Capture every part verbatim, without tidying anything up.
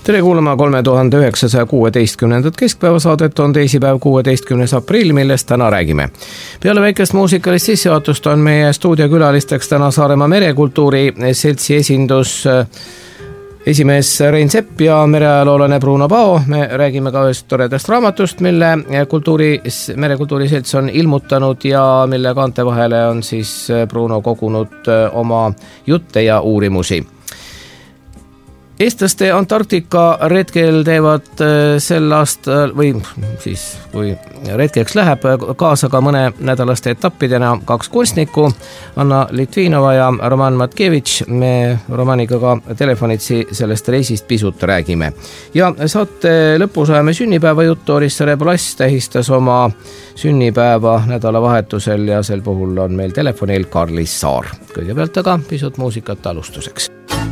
Tere kuulama kolme tuhande üheksasaja kuueteistkümnendat keskpäevasaadet on teisipäev kuueteistkümnes aprill, millest täna räägime. Peale väikest muusikalist sissejuhatust on meie stuudiokülalisteks täna Saaremaa merekultuuri seltsi esindus esimees Rein Sepp ja mereajaloolane Bruno Pao. Me räägime ka ühest toredast raamatust, mille kultuuri, merekultuuri selts on ilmutanud ja mille kaante vahele on siis Bruno kogunud oma jutte ja uurimusi. Eestlaste Antarktika retkel teevad sel aastal või siis kui retkeks läheb kaasa ka mõne nädalaste etappidena kaks kunstnikku, Anna Litvinova ja Roman Matkevitš. Me Romaniga ka telefonitsi sellest reisist pisut räägime. Ja saate lõpus ajame sünnipäeva juttu. Orissaare Plass tähistas oma sünnipäeva nädalavahetusel ja sel puhul on meil telefonil Karlis Saar. Kõigepealt aga pisut muusikat alustuseks.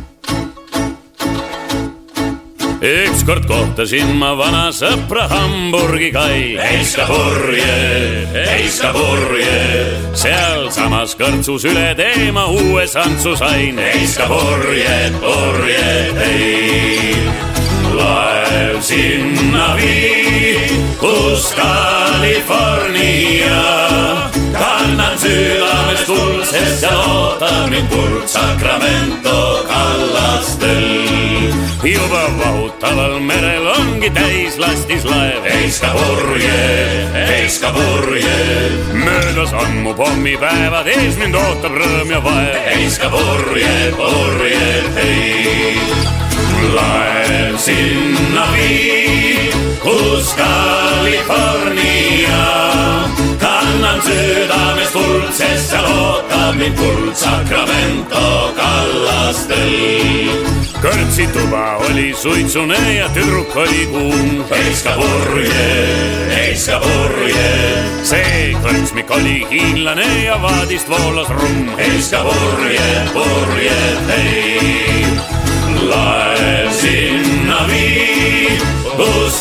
Ükskord kohtasin ma vana sõpra Hamburgi kai. Heiska purje, heiska purje, seal samas kõrtsus üle teema uue santsu sain. Heiska purje, purje, hei, laev sinna vii, kus California. Kannan südames tuld, sest seal ootab mind kuld Sacramento kallastel. Juba vahutaval merel ongi täis lastis laev. Heiska purje, heiska purje, möödas on mu pommipäevad, ees mind ootab rõõm ja vaev. Heiska purje, purje, hei, laev sinna vii, kus California. Kannan südames tuld, sest seal ootab mind kuld Sacramento kallastel. Kõrtsi tuba oli suitsune ja tüdruk oli kuum. Heiska purje, heiska purje, see kõrtsmik oli hiinlane ja vaadist voolas rumm. Heiska purje, purje, hei, laev sinna vii, kus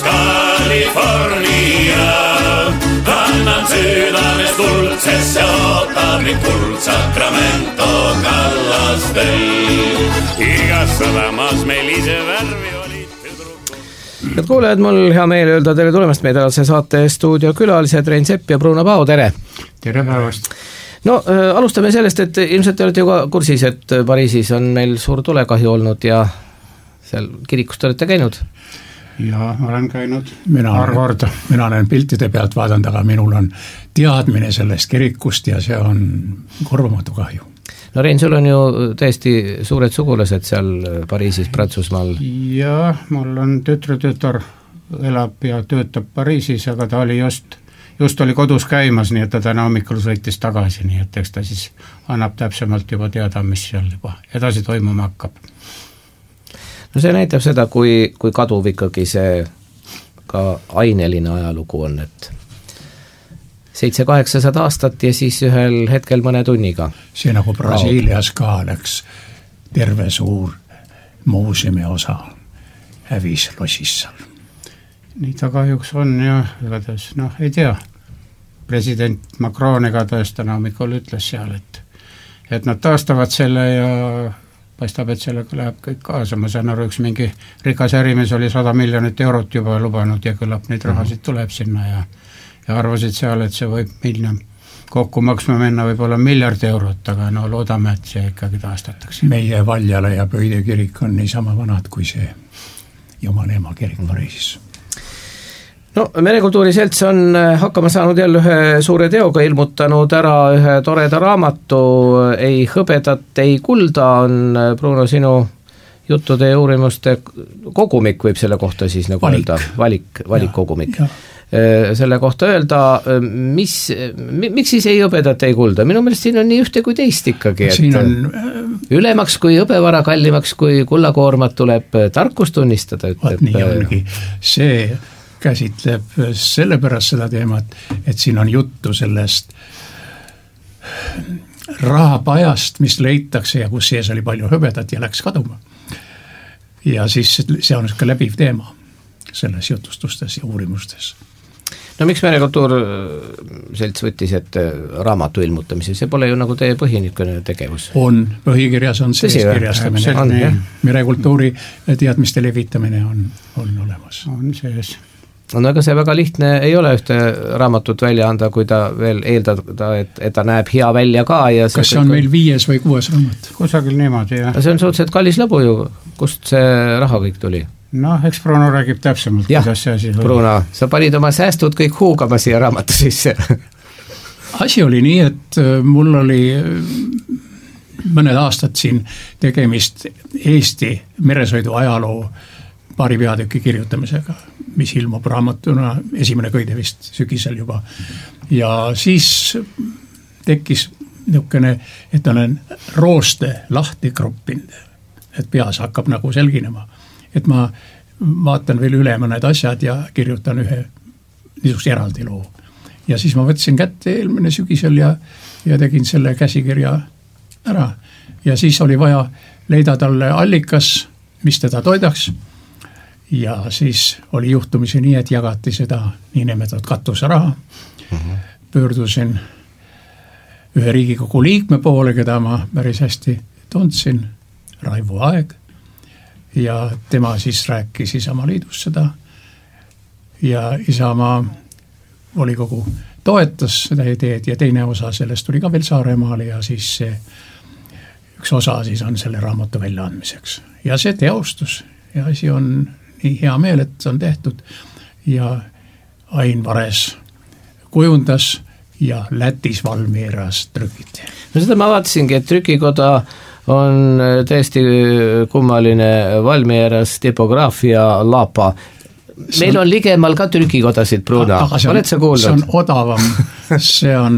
California. Kannan südames tuld, sest see ootab mind kuld Sacramento kallastel. Igas sadamas meil ise värvi oli tüdruk. Head kuulajad, mul hea meel öelda tere tulemast meie tänase saate stuudiokülalised Rein Sepp ja Bruno Pao, tere! Tere päevast! No äh, alustame sellest, et ilmselt te olete ju ka kursis, et Pariisis on meil suur tulekahju olnud ja seal kirikust olete käinud? Ja olen käinud mina arvarda. Mina olen piltide pealt vaadanud, aga minul on teadmine sellest kirikust ja see on korvamatu kahju. No Rein, sul on ju täiesti suured sugulased seal Pariisis, Prantsusmaal. Ja mul on tütre-tütar, elab ja töötab Pariisis, aga ta oli just, just oli kodus käimas, nii et ta täna hommikul sõitis tagasi, nii et eks ta siis annab täpsemalt juba teada, mis seal juba edasi toimuma hakkab. No see näitab seda, kui, kui kaduv ikkagi see ka aineline ajalugu on, et seitse kaheksasada aastat ja siis ühel hetkel mõne tunniga. See nagu Brasiilias ka läks terve suur muuseumi osa hävis lossis seal. Nii ta kahjuks on ja igatahes, noh, ei tea. President Macron igatahes täna hommikul ütles seal, et, et nad taastavad selle ja paistab, et sellega läheb kõik kaasa. Ma saan aru, üks mingi rikas ärimees oli sada miljonit eurot juba lubanud ja küllap neid rahasid tuleb sinna ja, ja arvasid seal, et see võib minna kokku maksma minna võib-olla miljard eurot, aga no loodame, et see ikkagi taastatakse. Meie Valjala ja Pöide kirik on niisama vanad kui see Jumala ema kirik Pariisis. No, merekultuuri selts on hakkama saanud jälle ühe suure teoga, ilmutanud ära ühe toreda raamatu Ei hõbedat, ei kulda on Bruno sinu juttude ja uurimuste kogumik, võib selle kohta siis nagu valik. öelda, valik, valik ja, kogumik. Ja. Selle kohta öelda, mis, miks siis ei hõbedat, ei kulda? Minu meelest siin on nii ühte kui teist ikkagi, et siin on ülemaks kui hõbevara, kallimaks kui kullakoormat tuleb tarkust tunnistada. Vaat nii ongi, see käsitleb sellepärast seda teemat, et siin on juttu sellest rahapajast, mis leitakse ja kus sees oli palju hõbedat ja läks kaduma. Ja siis see on ka läbiv teema selles jutustustes ja uurimustes. no miks Merekultuur selts võttis ette raamatu ilmutamise, see pole ju nagu teie põhinikune tegevus? On, põhikirjas on sees kirjastamine, Merekultuuri teadmiste levitamine on, on olemas. On sees. No ega see väga lihtne ei ole ühte raamatut välja anda, kui ta veel eeldada, et, et ta näeb hea välja ka. Ja kas see on kõik... meil viies või kuues raamat? Kusagil niimoodi, jah. See on suhteliselt kallis lõbu ju, kust see raha kõik tuli? Noh, eks Bruno räägib täpsemalt, kuidas see asi oli. Bruno, sa panid oma säästud kõik huugama siia raamatu sisse. Asi oli nii, et mul oli mõned aastad siin tegemist Eesti meresõidu ajaloo paari peatüki kirjutamisega, mis ilmub raamatuna, esimene kõide vist sügisel juba. Ja siis tekkis niisugune, et olen rooste lahti kroppinud, et peas hakkab nagu selginema. Et ma vaatan veel üle mõned asjad ja kirjutan ühe niisugust eraldi loo. Ja siis ma võtsin kätte eelmine sügisel ja, ja tegin selle käsikirja ära. Ja siis oli vaja leida talle allikas, mis teda toidaks. Ja siis oli juhtumisi nii, et jagati seda niinimetatud katuseraha. Mm-hmm. Pöördusin ühe Riigikogu liikme poole, keda ma päris hästi tundsin, Raivo Aeg. Ja tema siis rääkis Isamaliidus seda. Ja Isamaa volikogu toetas seda ideed ja teine osa sellest tuli ka veel Saaremaale ja siis see üks osa siis on selle raamatu väljaandmiseks. Ja see teostus ja asi on nii hea meel, et on tehtud ja Ain Vares kujundas ja Lätis Valmieras trükiti. No seda ma vaatasingi, et trükikoda on täiesti kummaline Valmieras tipograafia lapa. Meil on ligemal ka trükikodasid, Bruno. Oled sa kuulnud? See on odavam. See on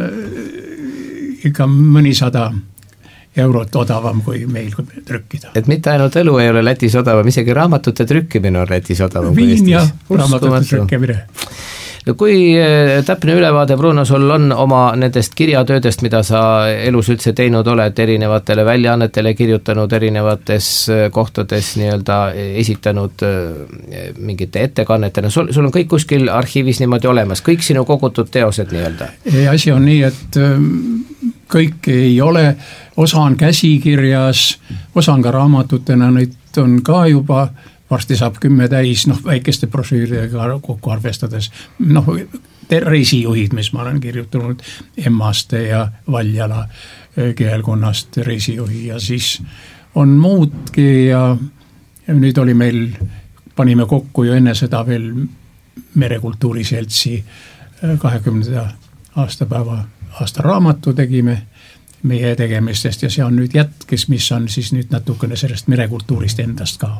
ikka mõnisada eurot odavam kui meil trükkida. Et mitte ainult elu ei ole Lätis odavam, isegi raamatute trükkimine on Lätis odavam. Viin ja raamatute trükkimine. No kui täpne ülevaade, Bruno, sul on oma nendest kirjatöödest, mida sa elus üldse teinud oled, erinevatele väljaannetele kirjutanud, erinevates kohtades nii-öelda esitanud mingite ettekannetena, sul, sul on kõik kuskil arhiivis niimoodi olemas, kõik sinu kogutud teosed nii-öelda? Asi on nii, et kõik ei ole, osa on käsikirjas, osa on ka raamatutena, neid on ka juba varsti saab kümme täis, noh, väikeste brošüüridega kokku arvestades, noh, reisijuhid, mis ma olen kirjutanud Emmaste ja Valjala keelkonnast reisijuhi ja siis on muudki ja, ja nüüd oli meil, panime kokku ju enne seda veel Merekultuuri seltsi kahekümnenda aastapäeva aastaraamatu tegime meie tegemistest ja see on nüüd jätkes, mis on siis nüüd natukene sellest merekultuurist endast ka.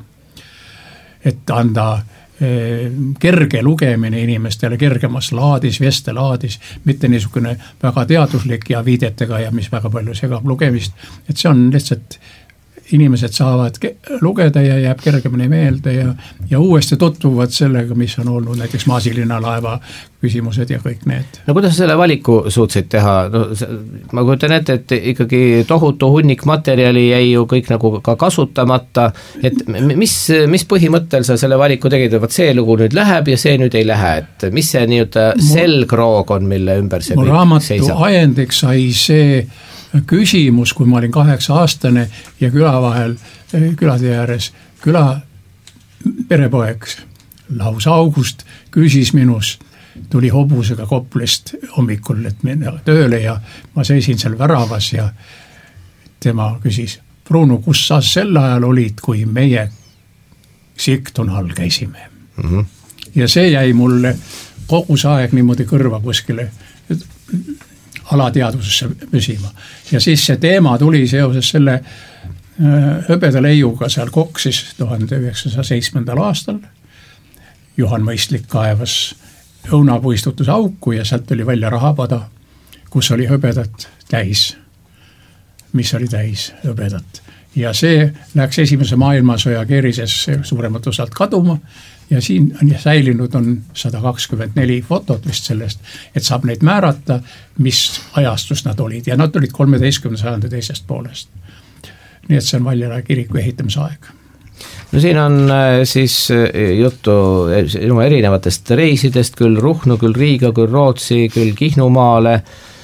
Et anda eh, kerge lugemine inimestele kergemas laadis, vestelaadis, mitte niisugune väga teaduslik ja viidetega ja mis väga palju segab lugemist, et see on lihtsalt inimesed saavad lugeda ja jääb kergemini meelde ja, ja uuesti tutvuvad sellega, mis on olnud näiteks Maasilinna laeva küsimused ja kõik need. No kuidas selle valiku suutsid teha? No, ma kujutan ette, et ikkagi tohutu hunnik materjali jäi ju kõik nagu ka kasutamata, et mis, mis põhimõttel sa selle valiku tegid, et see lugu nüüd läheb ja see nüüd ei lähe, et mis see nii-öelda selgroog on, mille ümber see kõik seisab? Mu raamatu ajendiks sai see küsimus, kui ma olin kaheksa aastane ja küla vahel, külade ääres, küla perepoeg Laus August küsis minust, tuli hobusega Koplist hommikul, et minna tööle ja ma seisin seal väravas ja tema küsis, Bruno, kus sa sel ajal olid, kui meie Sigtunal käisime? Mm-hmm. Ja see jäi mulle kogu see aeg niimoodi kõrva kuskile alateadvusesse püsima. Ja siis see teema tuli seoses selle hõbeda leiuga seal Koksis tuhande üheksasaja seitsmendal aastal. Juhan Mõistlik kaevas õunapuistutuse auku ja sealt tuli välja rahapada, kus oli hõbedat täis, mis oli täis hõbedat. Ja see läks esimese maailmasõja keerises suuremat osalt kaduma ja siin on säilinud on sada kakskümmend neli fotot vist sellest, et saab neid määrata, mis ajastus nad olid ja nad olid kolmeteistkümnenda sajandi teisest poolest. Nii et see on Valjala kiriku ehitamise aeg. no siin on siis juttu erinevatest reisidest, küll Ruhnu, küll Riiga, küll Rootsi, küll Kihnumaale,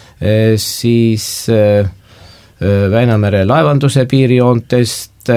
siis Väinamere laevanduse piirijoontest,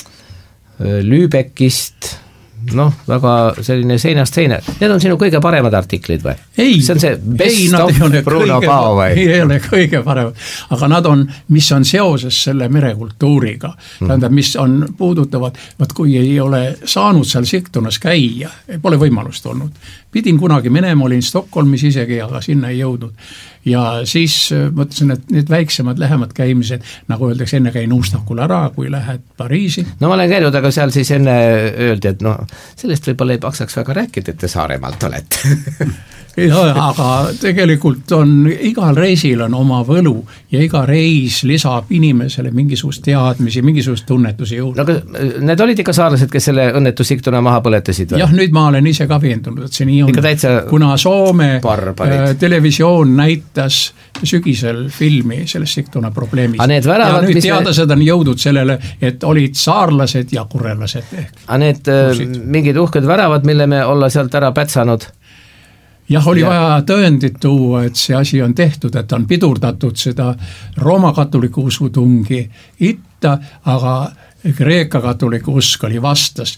Lübeckist, noh, väga selline seinast seina. Need on sinu kõige paremad artiklid või? Ei, see on see best ei, of Bruno Pao või? Ei ole kõige paremad, aga nad on, mis on seoses selle merekultuuriga, mm. tähendab, mis on puudutavad, vaat kui ei ole saanud seal Sigtunas käia, pole võimalust olnud. Pidin kunagi minema, olin Stockholmis isegi, aga sinna ei jõudnud. Ja siis mõtlesin, et need väiksemad lähemad käimised, nagu öeldakse, enne käin Uustakul ära, kui lähed Pariisi. No ma olen käinud, aga seal siis enne öeldi, et no sellest võib-olla ei paksaks väga rääkida, et te Saaremaalt olete. Ja, aga tegelikult on, igal reisil on oma võlu ja iga reis lisab inimesele mingisugust teadmisi, mingisugust tunnetusi juurde. No, aga need olid ikka saarlased, kes selle õnnetu Sigtuna maha põletasid? Jah, nüüd ma olen ise ka veendunud, et see nii on. Kuna Soome barbarid. Televisioon näitas sügisel filmi sellest Sigtuna probleemist. Ja nüüd teadlased on jõudnud sellele, et olid saarlased ja kurelased. A need Kursid. Mingid uhked väravad, mille me olla sealt ära pätsanud? Jah, oli ja. Vaja tõendit tuua, et see asi on tehtud, et on pidurdatud seda Rooma katoliku usutungi itta, aga Kreeka katoliku usk oli vastas.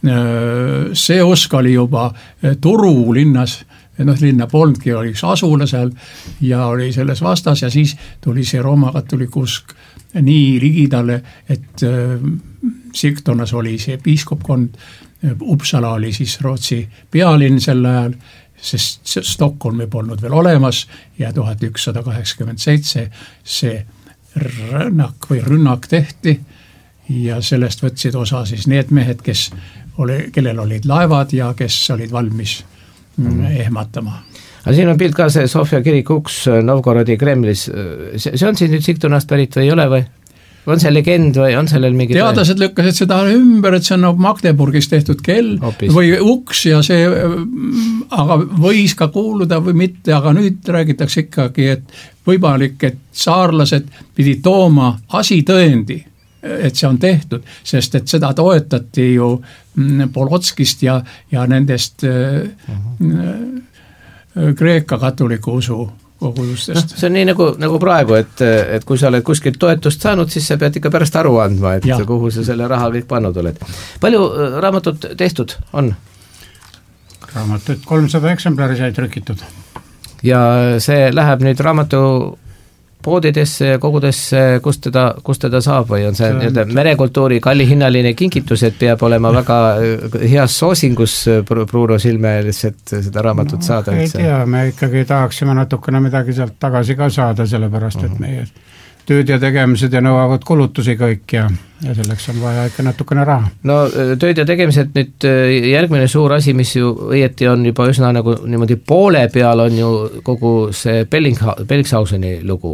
See usk oli juba Turu linnas, noh, linna polnudki, oli üks asula seal ja oli selles vastas ja siis tuli see Rooma katoliku usk nii ligidale, et Sigtunas oli see piiskopkond, Uppsala oli siis Rootsi pealinn sel ajal, sest Stockholmi polnud veel olemas ja tuhat ükssada kaheksakümmend seitse see rünnak või rünnak tehti ja sellest võtsid osa siis need mehed, kes oli, kellel olid laevad ja kes olid valmis mm. ehmatama. Aga siin on pilt ka see Sofia kirik uks Novgorodi Kremlis, see, see on siis nüüd Sigtunast pärit või ei ole või? On see legend või on sellel mingi teadlased lükkasid seda ümber, et see on Magdeburgis tehtud kell Opis. Või uks ja see aga võis ka kuuluda või mitte, aga nüüd räägitakse ikkagi, et võimalik, et saarlased pidi tooma asitõendi, et see on tehtud, sest et seda toetati ju Polotskist ja, ja nendest uh-huh. Kreeka katoliku usu kogudustest. No, see on nii nagu, nagu praegu, et, et kui sa oled kuskilt toetust saanud, siis sa pead ikka pärast aru andma, et ja. Kuhu sa selle raha kõik pannud oled. Palju raamatut tehtud on? Raamatut kolmsada eksemplari sai trükitud. Ja see läheb nüüd raamatu poodidesse ja kogudesse, kust teda, kust teda saab või on see, see on... merekultuuri kallihinnaline kingitus, et peab olema väga heas soosingus Bruno silme ees, et seda raamatut no, saada? Ei tea, me ikkagi tahaksime natukene midagi sealt tagasi ka saada, sellepärast et meie tööd ja tegemised ja nõuavad kulutusi kõik ja, ja selleks on vaja ikka natukene raha. No tööd ja tegemised nüüd järgmine suur asi, mis ju õieti on juba üsna nagu niimoodi poole peal on ju kogu see Bellingshauseni lugu.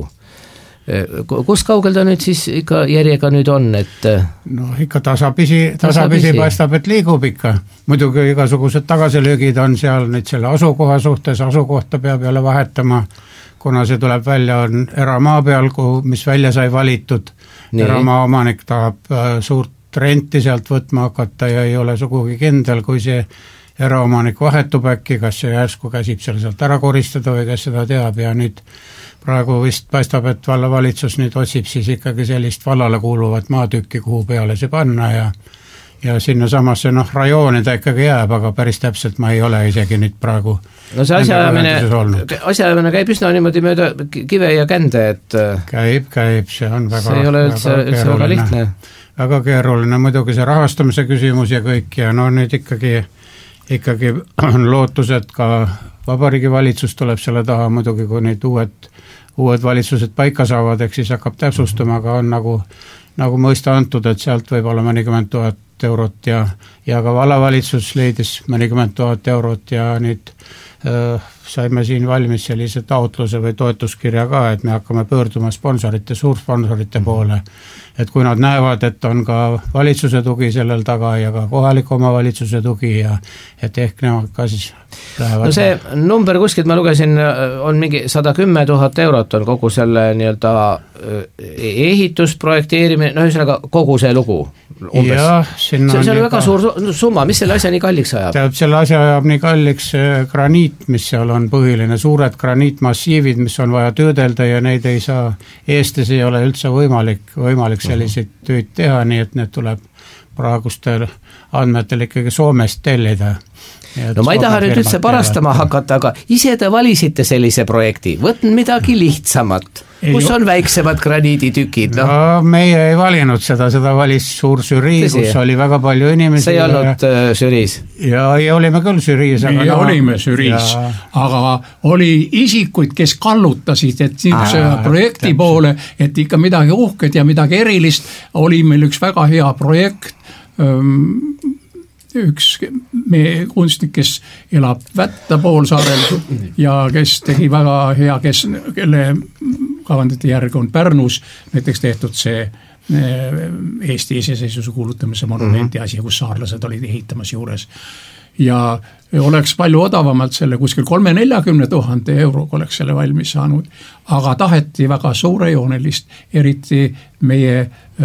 Kus kaugel ta nüüd siis ikka järjega nüüd on, et no ikka tasapisi, tasapisi paistab, et liigub ikka. Muidugi igasugused tagasilöögid on seal nüüd selle asukoha suhtes, asukohta peab jälle vahetama, kuna see tuleb välja, on eramaa peal, kuhu, mis välja sai valitud. Nii. Eramaa omanik tahab suurt renti sealt võtma hakata ja ei ole sugugi kindel, kui see eraomanik vahetub äkki, kas see järsku käsib seal sealt ära koristada või kes seda teab ja nüüd praegu vist paistab, et vallavalitsus nüüd otsib siis ikkagi sellist vallale kuuluvat maatükki, kuhu peale see panna ja ja sinna samasse noh, rajooni ta ikkagi jääb, aga päris täpselt ma ei ole isegi nüüd praegu no see asjaajamine, asjaajamine käib üsna niimoodi mööda kive ja kände, et käib, käib, see on väga see ei ole üldse väga, üldse väga lihtne. Väga keeruline, muidugi see rahastamise küsimus ja kõik ja no nüüd ikkagi ikkagi on lootused ka vabariigi valitsus tuleb selle taha, muidugi kui nüüd uued uued valitsused paika saavad, eks siis hakkab täpsustama, aga on nagu, nagu mõista antud, et sealt võib olla mõnikümmend tuhat eurot ja, ja ka vallavalitsus leidis mõnikümmend tuhat eurot ja nüüd saime siin valmis sellise taotluse või toetuskirja ka, et me hakkame pöörduma sponsorite, suursponsorite poole, et kui nad näevad, et on ka valitsuse tugi sellel taga ja ka kohaliku omavalitsuse tugi ja et ehk nemad ka siis lähevad. No see number kuskilt ma lugesin, on mingi sada kümme tuhat eurot on kogu selle nii-öelda ehitusprojekteerimine, no ühesõnaga kogu see lugu. Ja, see, see on väga suur summa, mis selle asja nii kalliks ajab? Tähendab, selle asja ajab nii kalliks graniit, mis seal on põhiline, suured graniitmassiivid, mis on vaja töödelda ja neid ei saa, Eestis ei ole üldse võimalik, võimalik selliseid tööd teha, nii et need tuleb praegustel andmetel ikkagi Soomest tellida. No ma ei taha nüüd üldse parastama hakata, aga ise te valisite sellise projekti, võtn midagi lihtsamat, kus on väiksemad graniiditükid. No, no meie ei valinud seda, seda valis suur žürii, kus oli väga palju inimesi. See ei olnud ja, žüriis? Ja ei olime küll žüriis. Meie no, olime žüriis, ja... aga oli isikuid, kes kallutasid, et niisuguse projekti täpselt. Poole, et ikka midagi uhked ja midagi erilist, oli meil üks väga hea projekt, üks meie kunstnik, kes elab Vätta poolsaarel ja kes tegi väga hea, kes, kelle kavandite järgi on Pärnus näiteks tehtud see Eesti iseseisvuse kuulutamise monumenti asi, kus saarlased olid ehitamas juures. Ja oleks palju odavamalt selle kuskil kolme neljakümne tuhande euroga oleks selle valmis saanud, aga taheti väga suurejoonelist, eriti meie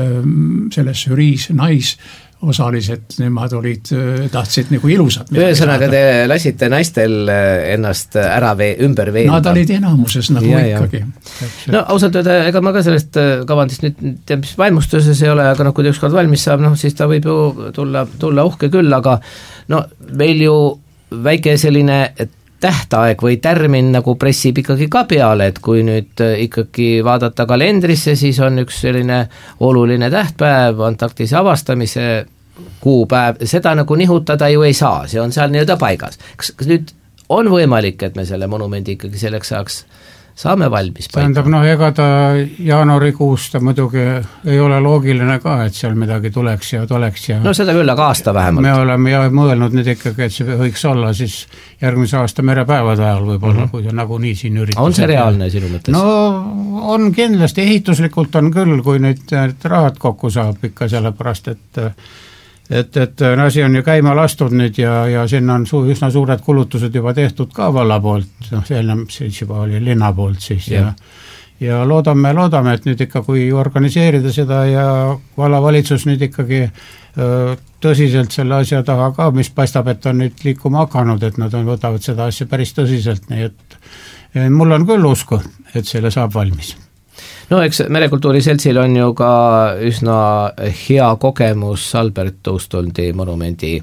selles žüriis nais osalised, nemad olid, tahtsid nagu ilusad. Ühesõnaga te lasite naistel ennast ära vee, ümber veenda. Nad olid enamuses nagu ja, ikkagi. Ja. No ausalt öelda, ega ma ka sellest kavandist nüüd teab, mis vaimustuses ei ole, aga no kui ta ükskord valmis saab, no siis ta võib ju tulla, tulla uhke küll, aga no meil ju väike selline tähtaeg või tärmin nagu pressib ikkagi ka peale, et kui nüüd ikkagi vaadata kalendrisse, siis on üks selline oluline tähtpäev, Antarktise avastamise kuupäev, seda nagu nihutada ju ei saa, see on seal nii-öelda paigas. Kas, kas nüüd on võimalik, et me selle monumendi ikkagi selleks saaks saame valmis paika? Tähendab, noh, ega ta jaanuarikuus ta muidugi ei ole loogiline ka, et seal midagi tuleks ja tuleks ja no seda küll, aga aasta vähemalt. Me oleme ja mõelnud nüüd ikkagi, et see võiks olla siis järgmise aasta merepäevade ajal võib-olla, mm-hmm. kui ta nagu nii siin üritas. On see reaalne sinu mõttes? No on kindlasti, ehituslikult on küll, kui nüüd rahad kokku saab ikka sellepärast, et et, et asi on ju käima lastud nüüd ja, ja sinna on su, üsna suured kulutused juba tehtud ka valla poolt, noh, see siis juba oli linna poolt siis ja, ja, ja loodame, loodame, et nüüd ikka kui organiseerida seda ja vallavalitsus nüüd ikkagi öö, tõsiselt selle asja taha ka, mis paistab, et on nüüd liikuma hakanud, et nad on, võtavad seda asja päris tõsiselt, nii et mul on küll usku, et selle saab valmis. No eks Merekultuuri Seltsil on ju ka üsna hea kogemus Albert Tõustundi monumendi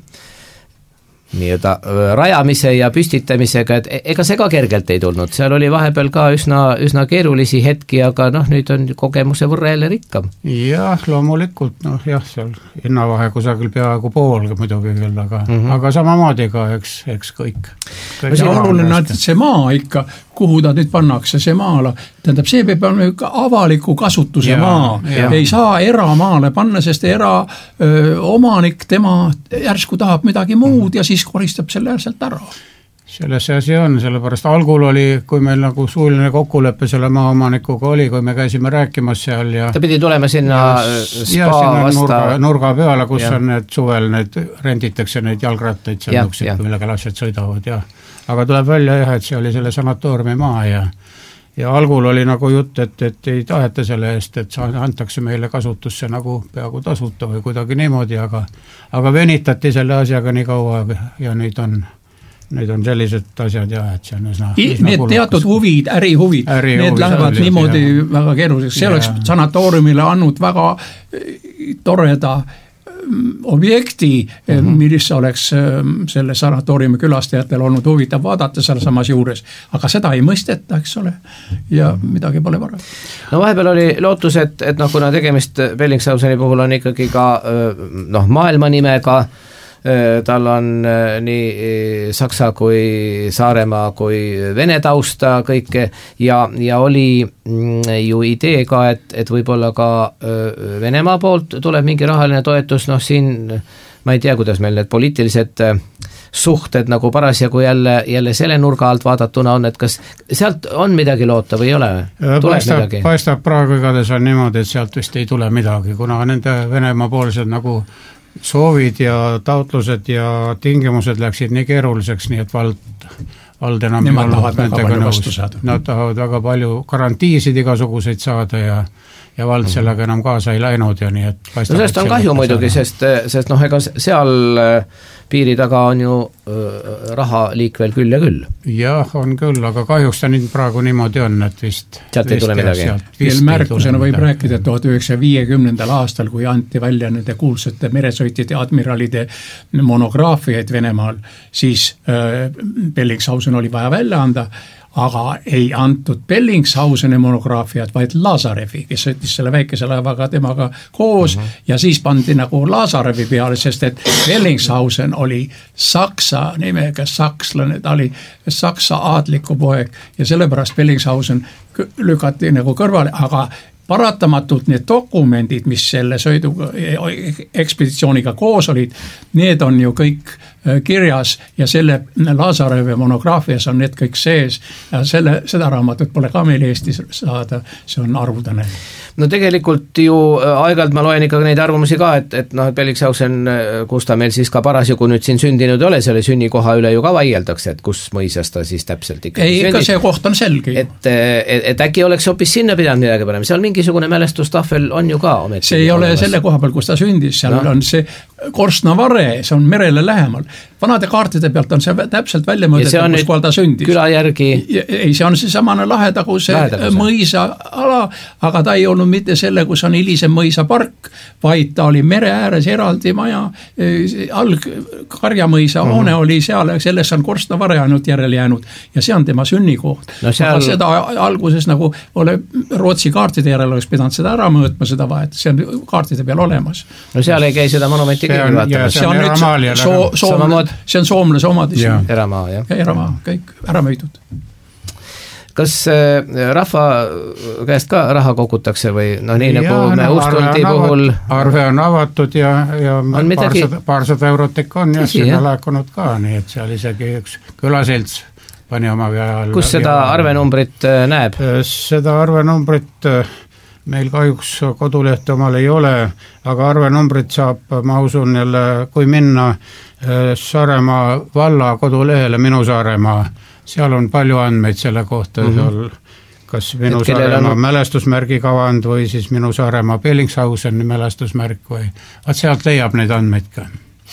nii-öelda rajamise ja püstitamisega, et ega see ka kergelt ei tulnud, seal oli vahepeal ka üsna, üsna keerulisi hetki, aga noh, nüüd on kogemuse võrra jälle rikkam. Jah, loomulikult, noh jah, seal hinnavahe kusagil peaaegu pool muidugi küll, aga, mm-hmm. aga samamoodi ka, eks, eks kõik. kõik see on oluline, et see maa ikka, kuhu ta nüüd pannakse, see maala, tähendab, see peab olema ikka avaliku kasutuse ja, maa, ja. Ei saa eramaale panna, sest era öö, omanik, tema järsku tahab midagi muud ja siis koristab selle sealt ära. Selles see asi on, sellepärast algul oli, kui meil nagu suuline kokkulepe selle maaomanikuga oli, kui me käisime rääkimas seal ja ta pidi tulema sinna ja, spa ja sinna vasta nurga, nurga peale, kus ja. On need suvel, need renditakse neid jalgrattaid seal nuksid, kui millega lapsed sõidavad ja aga tuleb välja jah, et see oli selle sanatooriumi maa ja ja algul oli nagu jutt, et, et ei taheta selle eest, et antakse meile kasutusse nagu peaaegu tasuta või kuidagi niimoodi, aga, aga venitati selle asjaga nii kaua ja nüüd on Need on sellised asjad jah, et see on üsna, üsna need kulukas. Teatud huvid, ärihuvid, äri need lähevad sellised, niimoodi ja. Väga keeruliseks. See ja. Oleks sanatooriumile andnud väga toreda objekti, mm-hmm. mis oleks selle sanatooriumi külastajatel olnud huvitav vaadata seal samas juures, aga seda ei mõisteta, eks ole, ja midagi pole vara. No vahepeal oli lootus, et, et noh, kuna tegemist Bellingshauseni puhul on ikkagi ka noh, maailma nimega, tal on nii Saksa kui Saaremaa kui Vene tausta kõike ja, ja oli ju idee ka, et, et võib-olla ka Venemaa poolt tuleb mingi rahaline toetus, noh siin ma ei tea, kuidas meil need poliitilised suhted nagu parasjagu jälle, jälle selle nurga alt vaadatuna on, et kas sealt on midagi loota või ei ole? Paistab, paistab praegu igades on niimoodi, et sealt vist ei tule midagi, kuna nende Venemaa poolsed nagu soovid ja taotlused ja tingimused läksid nii keeruliseks, nii et vald, vald enam nemad tahavad väga palju vastu saada. Nad tahavad väga palju garantiisid igasuguseid saada ja ja vald mm-hmm. sellega enam kaasa ei läinud ja nii, et paistab, no sellest on kahju muidugi, sest, sest noh, ega seal piiri taga on ju äh, raha liikvel küll ja küll. Jah, on küll, aga kahjuks ta nüüd praegu niimoodi on, et vist sealt ei tule midagi. Veel märkusena võib rääkida tuhat üheksasaja viiekümnendal aastal, kui anti välja nende kuulsate meresõitjate ja admiralide monograafiaid Venemaal, siis äh, Bellingshausen oli vaja välja anda, aga ei antud Bellingshauseni monograafiat, vaid Lazarevi, kes sõitis selle väikese laevaga temaga koos uh-huh. ja siis pandi nagu Lazarevi peale, sest et Bellingshausen oli saksa nimega sakslane, ta oli saksa aadliku poeg ja sellepärast Bellingshausen lükati nagu kõrvale, aga paratamatult need dokumendid, mis selle sõidu ekspeditsiooniga koos olid, need on ju kõik kirjas ja selle Lazarevi monograafias on need kõik sees ja selle, seda raamatut pole ka meil Eestis saada, see on arvudane. No tegelikult ju aeg-ajalt ma loen ikka neid arvamusi ka, et, et noh, et Bellingshausen, kus ta meil siis ka parasjagu nüüd siin sündinud ei ole, selle sünnikoha üle ju ka vaieldakse, et kus mõisas ta siis täpselt ikka ei, ikka see koht on selge. Et, et, et äkki oleks hoopis sinna pidanud midagi panema, seal mingisugune mälestustahvel on ju ka ometi. See ei ole olemas. Selle koha peal, kus ta sündis, seal no. on see Korsnavare, see on merele lähemal. Vanade kaartide pealt on see täpselt välja mõõdetud, kus kohal ta sündis. Küla järgi? Ei, see on see samane lahedaguse mõisa ala, aga ta ei olnud mitte selle, kus on Ilise mõisa park, vaid ta oli mere ääres eraldi maja, alg Karjamõisa mm-hmm. hoone oli seal, selles on Korsnavare ainult järele jäänud ja see on tema sünnikoht. No seal... Seda alguses nagu ole Rootsi kaartide järele oleks pidanud seda ära mõõtma, seda vahet, see on kaartide peal olemas. No seal ei käi seda monumenti see on, ja, see on, see on, nüüd so, soomle, see on soomlase omadis. Eramaa, jah. Ja eramaa, kõik ära müüdud. Kas äh, rahva käest ka raha kogutakse või noh, nii ja, nagu me no, Uustuldi puhul... Arve on avatud ja, ja midagi... paarsada, paarsada eurot ikka on ja sinna laekunud ka, nii et seal isegi üks külaselts pani oma ajal... Kus seda arvenumbrit näeb? Seda arvenumbrit meil kahjuks kodulehte omal ei ole, aga arvenumbrit saab, ma usun jälle, kui minna Saaremaa valla kodulehele, Minu Saaremaa, seal on palju andmeid selle kohta, mm-hmm. seal kas Minu Saaremaa on... mälestusmärgi kavand või siis Minu Saaremaa Bellingshausen mälestusmärk või, vaat sealt leiab neid andmeid ka.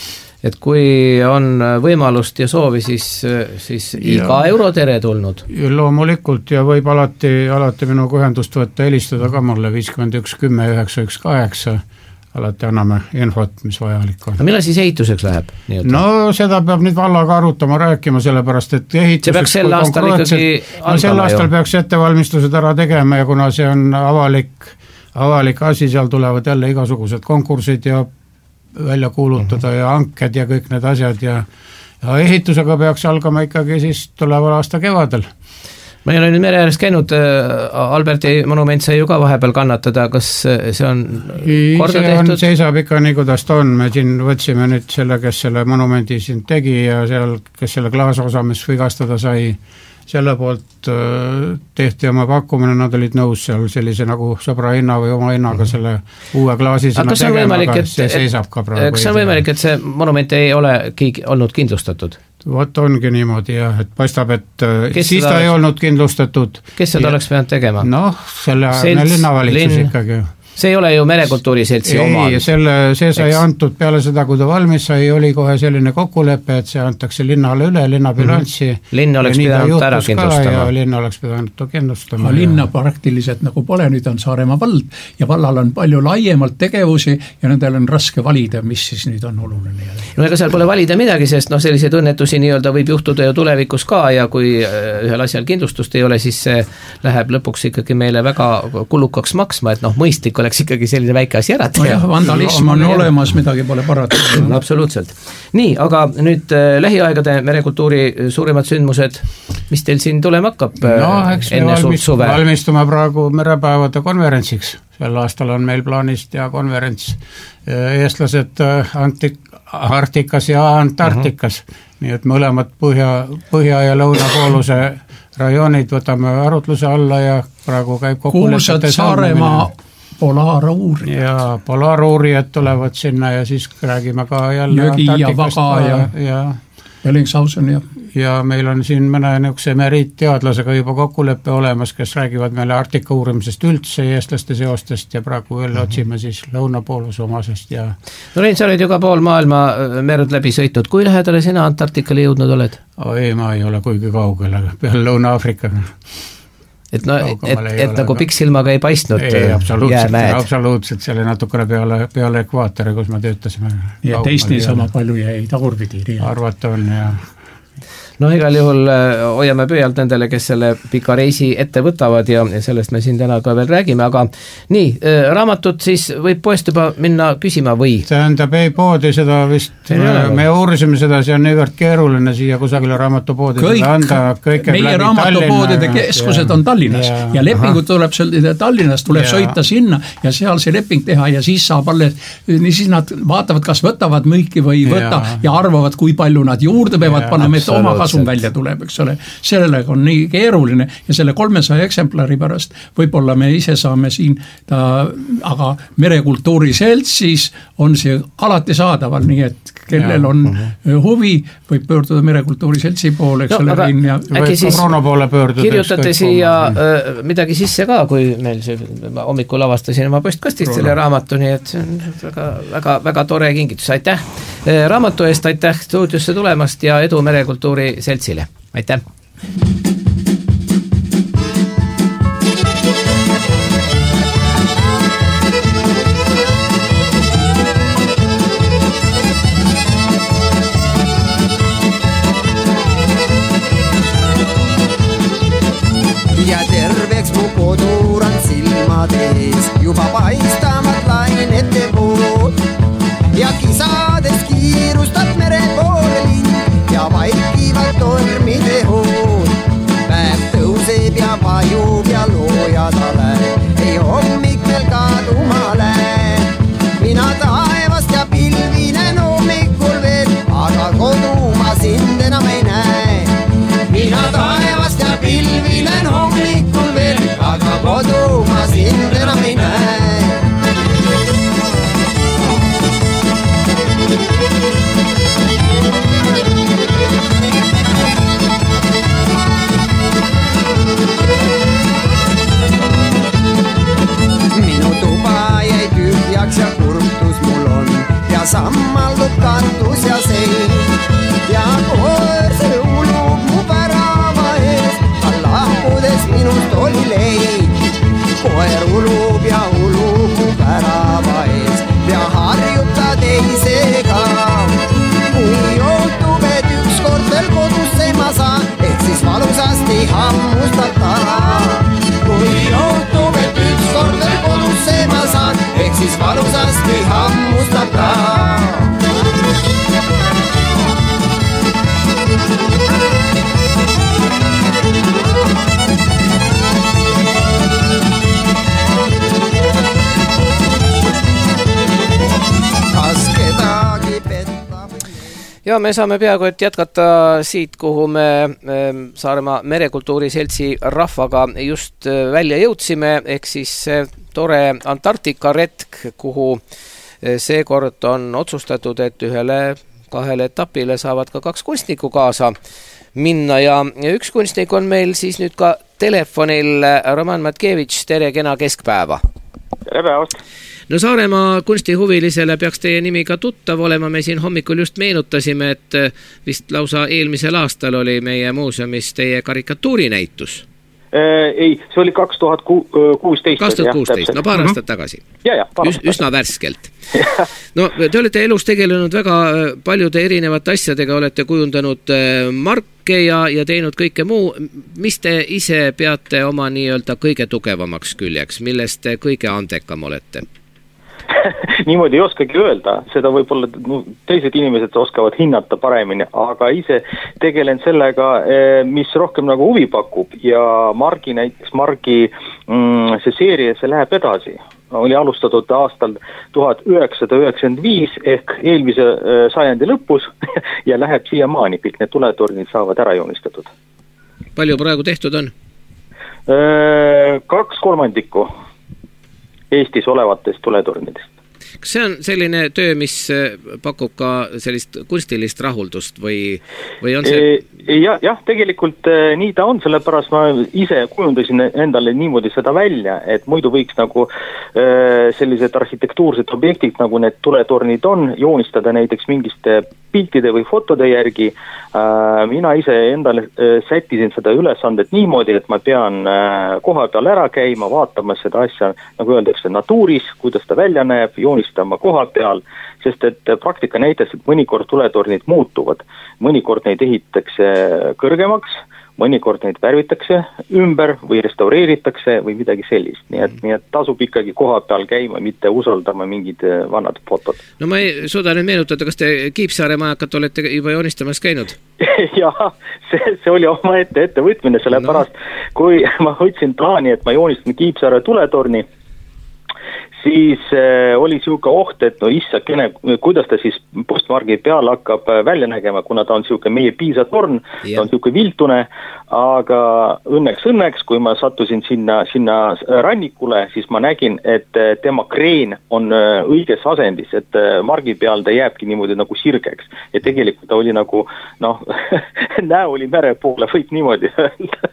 Et kui on võimalust ja soovi, siis, siis iga ja, euro tere tulnud. Loomulikult ja võib alati, alati minuga ühendust võtta, helistada ka mulle viiskümmend üks kümme üheksa üks kaheksa, alati anname infot, mis vajalik on. No millal siis ehituseks läheb? Nii-öelda? No seda peab nüüd vallaga arutama, rääkima, sellepärast et ehituseks... See peaks sel aastal ikkagi no, sel aastal ju. Peaks ettevalmistused ära tegema ja kuna see on avalik, avalik asi, seal tulevad jälle igasugused konkursid ja välja kuulutada ja hanked ja kõik need asjad ja, ja ehitusega peaks algama ikkagi siis tuleval aasta kevadel. Ma ei ole nüüd mere ääres käinud, Alberti monument sai ju ka vahepeal kannatada, kas see on korda see tehtud? On, seisab ikka nii, kuidas ta on, me siin võtsime nüüd selle, kes selle monumendi siin tegi ja seal, kes selle klaasosa, mis vigastada sai, selle poolt tehti oma pakkumine, nad olid nõus seal sellise nagu sõbra hinna või oma hinnaga selle uue klaasi sinna tegema, aga see seisab ka praegu. Kas on võimalik, et see monument ei ole olnud kindlustatud? Vot ongi niimoodi jah, et paistab, et kes siis ta oleks... ei olnud kindlustatud. Kes seda ja... oleks pidanud tegema? Noh, selle linnavalitsus linn... ikkagi. See ei ole ju Merekultuuri Seltsi oma. Ei, selle, see sai Eks. Antud peale seda, kui ta valmis sai, oli kohe selline kokkulepe, et see antakse linnale üle, linnabilanssi. Mm-hmm. Linn oleks pidanud ära kindlustama. Ja linn oleks pidanud kindlustama. Ja linna praktiliselt nagu pole, nüüd on Saaremaa vald ja vallal on palju laiemalt tegevusi ja nendel on raske valida, mis siis nüüd on oluline. No ega seal pole valida midagi, sest noh, selliseid õnnetusi nii-öelda võib juhtuda ju tulevikus ka ja kui ühel asjal kindlustust ei ole, siis see läheb lõpuks ikkagi meile väga kulukaks maksma, et noh, mõistlik oleks ikkagi selline väike asi ära teha. No vandalism on olemas, midagi pole parata. Absoluutselt. Nii, aga nüüd äh, lähiaegade merekultuuri suurimad sündmused, mis teil siin tulema hakkab äh, no, eks enne valmist, suve? Valmistume praegu merepäevade konverentsiks. sel aastal on meil plaanis teha konverents eestlased Antik- Arktikas ja Antarktikas, uh-huh. nii et mõlemad põhja, põhja ja lõunapooluse rajoonid võtame arutluse alla ja praegu käib kuulsad Saaremaa polaaruurijad. Ja polaaruurijad tulevad sinna ja siis räägime ka jälle Jõgi ja Vaga ja, ja Bellingshausen ja ja meil on siin mõne niisuguse emeriitteadlasega juba kokkuleppe olemas, kes räägivad meile Arktika uurimisest üldse eestlaste seostest ja praegu veel otsime siis lõunapooluse omasest ja no Rein, sa oled ju ka pool maailma merd läbi sõitnud, kui lähedale sina Antarktikale jõudnud oled? Oh, ei, ma ei ole kuigi kaugel, aga peale Lõuna-Aafrikaga. Et, no, et, et, et nagu piksilmaga ei paistnud ei, absoluutselt, absoluutselt, see oli natukene peale, peale ekvaatori, kus me töötasime. Ja teist nii sama palju jäi tagurpidi. Arvata on ja no igal juhul hoiame pöialt nendele, kes selle pika reisi ette võtavad ja, ja sellest me siin täna ka veel räägime, aga nii, raamatut siis võib poest juba minna küsima või? Tähendab, ei poodi seda vist, me, me uurisime seda, see on niivõrd keeruline siia kusagile raamatupoodidele kõik, anda. Kõik meie raamatupoodide keskused ja, on Tallinnas ja, ja lepingud aha. tuleb seal Tallinnast, tuleb ja. sõita sinna ja seal see leping teha ja siis saab alles, siis nad vaatavad, kas võtavad müüki või ei võta ja, ja arvavad, kui palju nad juurde peavad panema, et oma kasum välja tuleb, eks ole. Sellega on nii keeruline ja selle kolmesaja eksemplari pärast võib-olla me ise saame siin ta, aga Merekultuuri Seltsis on see alati saadaval, nii et kellel on ja, huvi, võib pöörduda Merekultuuri Seltsi poole, eks no, ole. Ja äkki siis pöörduda, kirjutate siia äh, midagi sisse ka, kui meil see, ma hommikul avastasin oma postkastist selle raamatu, nii et see on väga, väga, väga tore kingitus, aitäh raamatu eest, aitäh stuudiosse tulemast ja edu Merekultuuri Seltsile, aitäh! Ja terveks mu koduran silmades juba paistavad lainete vood ja kisades kiirustab mere poole lind ja vaikivad tormide hood. Päev tõuseb ja vajub ja loojadale ei hommik veel kadumale. Mina taevast ja pilvinen hommikul veel, aga kodumaa sind enam ei näe. Mina taevast ja pilvinen hommikul veel, aga kodumaa sind enam ei näe. Minu tuba jäi tühjaks ja kurtus mul on ja sammaldub katus ja sein ja koer see ulub mu pärava ees, tal lahkudes minust oli leid. Koer ulub ja ulub mu pärava ees, pea harjuta teisega. Kui johtub, et ükskord veel kodusse ma saan, ehk siis valusasti hammustab tara. Kui johtub, et ükskord veel kodusse ma saan, ehk siis valusasti hammustab tara. ja me saame peaaegu et jätkata siit, kuhu me Saaremaa Merekultuuri Seltsi rahvaga just välja jõudsime, ehk siis tore Antarktika retk, kuhu seekord on otsustatud, et ühele kahele etapile saavad ka kaks kunstnikku kaasa minna ja üks kunstnik on meil siis nüüd ka telefonil. Roman Matkevitš, tere, kena keskpäeva! Tere päevast! No Saaremaa kunstihuvilisele peaks teie nimi ka tuttav olema, me siin hommikul just meenutasime, et vist lausa eelmisel aastal oli meie muuseumis teie karikatuurinäitus. Ei, see oli kaks tuhat kuusteist. kaks tuhat kuusteist, no paar aastat tagasi. Ja, ja, paar Üs, üsna värskelt. No te olete elus tegelenud väga paljude erinevate asjadega, olete kujundanud marke ja, ja teinud kõike muu. Mis te ise peate oma nii-öelda kõige tugevamaks küljeks, millest te kõige andekam olete? Niimoodi ei oskagi öelda, seda võib-olla teised inimesed oskavad hinnata paremini, aga ise tegelen sellega, mis rohkem nagu huvi pakub ja Margi näiteks, Margi mm, see seeria, see läheb edasi. oli alustatud aastal tuhat üheksasada üheksakümmend viis ehk eelmise sajandi lõpus ja läheb siiamaani, kõik need tuletornid saavad ära joonistatud. Palju praegu tehtud on? Kaks kolmandikku Eestis olevatest tuletornidest. Kas see on selline töö, mis pakub ka sellist kunstilist rahuldust või, või on see? Ja, jah, tegelikult nii ta on, sellepärast ma ise kujundasin endale niimoodi seda välja, et muidu võiks nagu sellised arhitektuursed objektid, nagu need tuletornid on, joonistada näiteks mingiste piltide või fotode järgi. Mina ise endale sättisin seda ülesandet niimoodi, et ma pean koha peal ära käima, vaatama seda asja, nagu öeldakse, natuuris, kuidas ta välja näeb, joonistama koha peal, sest et praktika näitas, et mõnikord tuletornid muutuvad. Mõnikord neid ehitakse kõrgemaks, mõnikord neid värvitakse ümber või restaureeritakse või midagi sellist. Nii et, nii et tasub ikkagi koha peal käima, mitte usaldama mingid vanad fotod. No ma ei suuda nüüd meenutada, kas te Kiipsaare majakat olete juba joonistamas käinud? Jah, see, see oli oma ette ettevõtmine, sellepärast no. Kui ma võtsin plaani, et ma joonistan Kiipsaare tuletorni, siis äh, oli siuke oht, et no issakene, kuidas ta siis postmargi peal hakkab välja nägema, kuna ta on siuke meie piisatorn, yeah. Ta on siuke viltune, aga õnneks õnneks, kui ma sattusin sinna, sinna rannikule, siis ma nägin, et tema kreen on õiges asendis, et margi peal ta jääbki niimoodi nagu sirgeks. Ja tegelikult ta oli nagu, noh, näo oli mere poole, võib niimoodi öelda.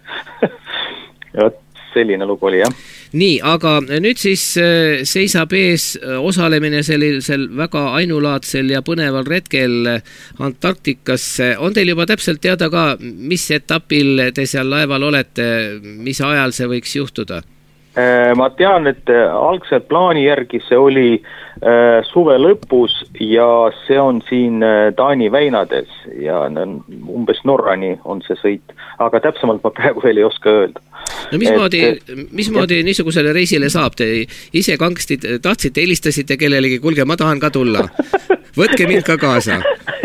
Ja selline lugu oli, jah. Nii, aga nüüd siis seisab ees osalemine sellisel väga ainulaadsel ja põneval retkel Antarktikasse. On teil juba täpselt teada ka, mis etapil te seal laeval olete, mis ajal see võiks juhtuda? Ma tean, et algselt plaani järgi see oli suve lõpus ja see on siin Taani väinades ja umbes Norrani on see sõit, aga täpsemalt ma praegu veel ei oska öelda. No mismoodi, mismoodi niisugusele reisile saab? Te ise kangsti tahtsite, helistasite kellelegi, kuulge, ma tahan ka tulla. Võtke mind ka kaasa.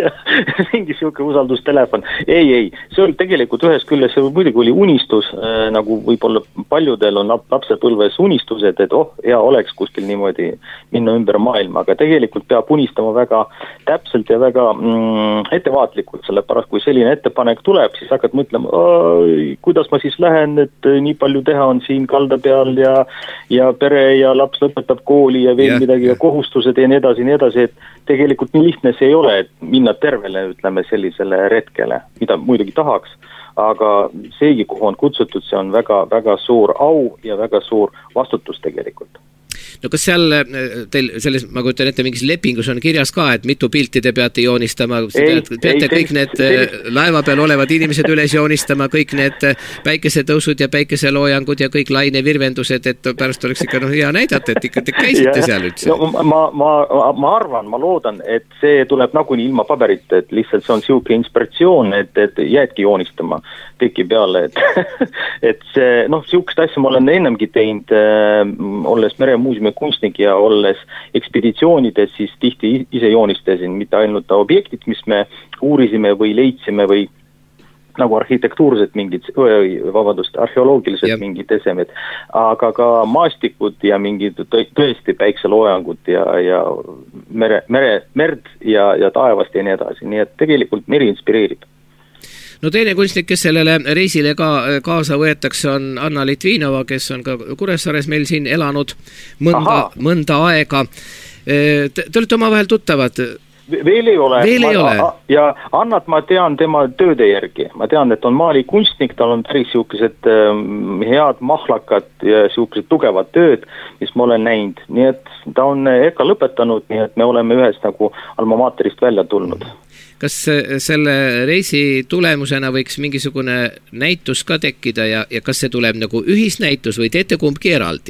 Mingi siuke usaldustelefon. Ei, ei, see oli tegelikult ühes külles, see muidugi oli unistus, äh, nagu võib-olla paljudel on lapsepõlves unistused, et oh, hea oleks kuskil niimoodi minna ümber maailma, aga tegelikult peab unistama väga täpselt ja väga mm, ettevaatlikult, sellepärast kui selline ettepanek tuleb, siis hakkad mõtlema, kuidas ma siis lähen, et nii palju teha on siin kalda peal ja, ja pere ja laps lõpetab kooli ja veel yeah, midagi yeah. ja kohustused ja nii edasi, nii edasi, et tegelikult nii lihtne see ei ole, et minna tervele, ütleme, sellisele retkele, mida muidugi tahaks, aga seegi, kuhu on kutsutud, see on väga, väga suur au ja väga suur vastutus tegelikult. No kas seal teil selles, ma kujutan ette, mingis lepingus on kirjas ka, et mitu pilti te peate joonistama, ei, peate ei, kõik need ei, laeva peal olevad inimesed üles joonistama, kõik need päikesetõusud ja päikeseloojangud ja kõik lainevirvendused, et pärast oleks ikka no, hea näidata, et ikka te käisite seal üldse. No, ma, ma, ma arvan, ma loodan, et see tuleb nagunii ilma paberit, et lihtsalt see on siuke inspiratsioon, et, et jäädki joonistama teki peale, et, et see, noh, siukest asja ma olen ennemgi teinud, äh, olles meremuuseumi kunstnik ja olles ekspeditsioonides, siis tihti ise joonistasin, mitte ainult objektid, mis me uurisime või leidsime või nagu arhitektuursed mingid, vabandust, arheoloogilised yep. mingid esemed, aga ka maastikud ja mingid tõesti päikseloojangud ja, ja mere, mere, merd ja, ja taevast ja nii edasi, nii et tegelikult meri inspireerib. No teine kunstnik, kes sellele reisile ka kaasa võetakse, on Anna Litvinova, kes on ka Kuressaares meil siin elanud mõnda, mõnda aega. Te, te olete oma vahel tuttavad? Veel ei ole. Veel ei ma, ole. Ja Annat ma tean tema tööde järgi. Ma tean, et on maalikunstnik, tal on päris siukesed ähm, head mahlakad ja siukesed tugevad tööd, mis ma olen näinud. Nii et ta on eka lõpetanud, nii et me oleme ühest nagu alma materist välja tulnud. Kas selle reisi tulemusena võiks mingisugune näitus ka tekkida ja, ja kas see tuleb nagu ühisnäitus või teete kumbki eraldi?